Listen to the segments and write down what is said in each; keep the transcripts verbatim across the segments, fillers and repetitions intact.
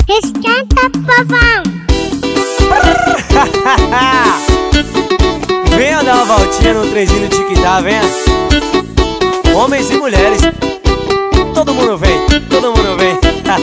Esquenta, povão! Venha dar uma voltinha no trenzinho do Tiquitá, venha. Homens e mulheres, todo mundo vem, todo mundo vem.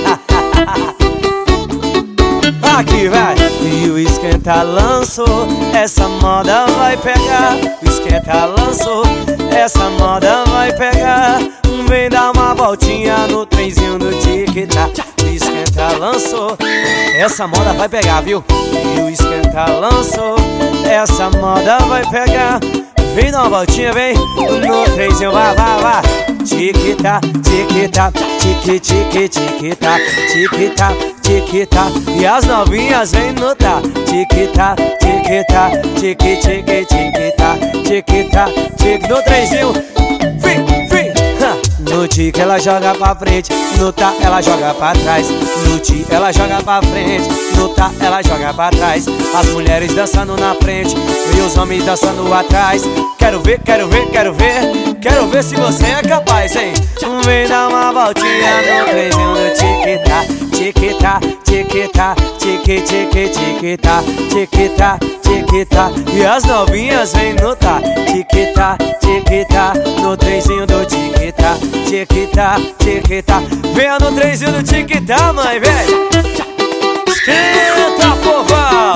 Aqui vai. E o esquenta lançou, essa moda vai pegar. O esquenta lançou, essa moda vai pegar. Vem dar uma voltinha no trenzinho do Tiquitá. O esquenta lançou, essa moda vai pegar, viu? E o esquenta lançou, essa moda vai pegar. Vem dar uma voltinha, vem no trenzinho, vai, vai, vai. Tiquitá, tiquitá, tiqui, tiqui, tiquitá, tiquitá, tiquitá. E as novinhas vem notar. Tiquitá, tiquitá, tiqui, tiqui, tiquitá, tiquitá, tiqui. No trenzinho, vem, vem. No tique ela joga pra frente, no tá ela joga pra trás. No tique ela joga pra frente, no tá ela joga pra trás. As mulheres dançando na frente e os homens dançando atrás. Quero ver, quero ver, quero ver, quero ver se você é capaz, hein? Vem dar uma voltinha no trenzinho do Tiquitá. Tiquitá, tiquitá, tiqui, tiqui, tiquitá, tiquitá, tiquitá. E as novinhas vem notar. Tiquitá, tiquitá, no trenzinho do Tiquitá. Tiquitá, tiquitá. Venha no trenzinho do Tiquitá, mãe, vem. Esquenta, povão.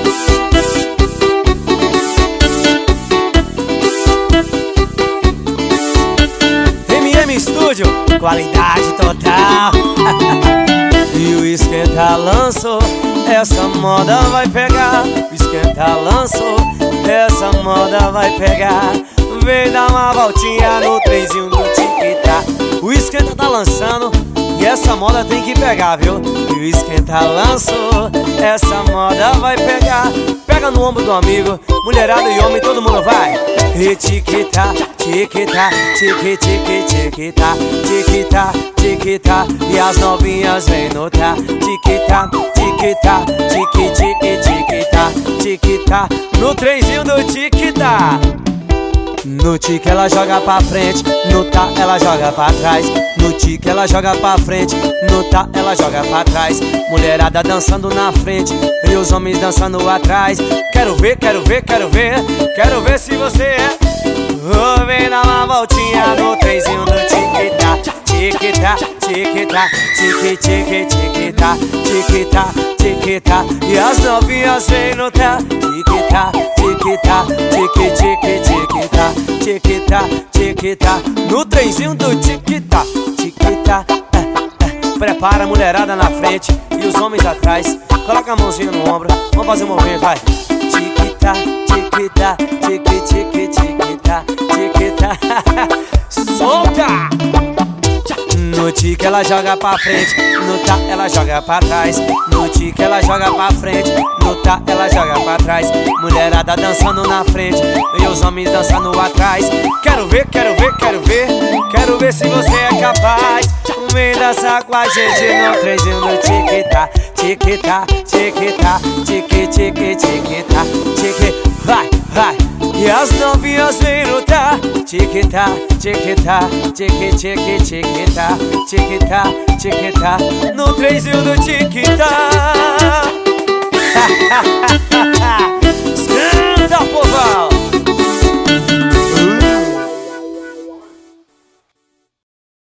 M M Studio, qualidade total. E o esquenta lançou, essa moda vai pegar. O esquenta lançou, essa moda vai pegar. Vem dar uma voltinha no trenzinho do Tiquitá. O esquenta tá lançando e essa moda tem que pegar, viu? E o esquenta lançou, essa moda vai pegar. Pega no ombro do amigo, mulherada e homem, todo mundo vai. E tiquitá, tiquitá, tiqui, tiqui, tiquitá, tiquitá, tiquitá. E as novinhas vem notar. Tiquitá, tiquitá, tiqui, tiqui, tiquitá, tiquitá. No trenzinho do Tiquitá. No tique ela joga pra frente, no tá ela joga pra trás. No tique ela joga pra frente, no tá ela joga pra trás. Mulherada dançando na frente e os homens dançando atrás. Quero ver, quero ver, quero ver, quero ver se você é. Oh, vem dar uma voltinha no trenzinho do Tiquitá. Tiquitá, tiquitá, tiqui, tiqui, tiquitá, tiquitá, tiquitá. E as novinhas vem notar. Tiquitá, tiquitá, tiqui, tiqui, tiquitá, tiquitá, tiquitá. No trenzinho do Tiquitá. Tiquitá, é, é. Prepara a mulherada na frente e os homens atrás. Coloca a mãozinha no ombro, vamos fazer um movimento, vai. Tiquitá, tiquitá, tiqui, tiqui, tiquitá, tiquitá. Solta! No tique ela joga pra frente, no tá ela joga pra trás. No tique ela joga pra frente, no tá ela joga pra trás. Mulherada dançando na frente e os homens dançando atrás. Quero ver, quero ver, quero ver, quero ver se você é capaz. Vem dançar com a gente no trenzinho do Tiquitá. Tiquitá, tiquitá, tiqui, tiqui, tiquitá, tiqui, vai, vai. E as novinhas vem lutar. Tiquitá, tiquitá, tiqui, tiqui, tiquitá, tiquitá, tiquitá. No trenzinho do Tiquitá. Esquenta, povão.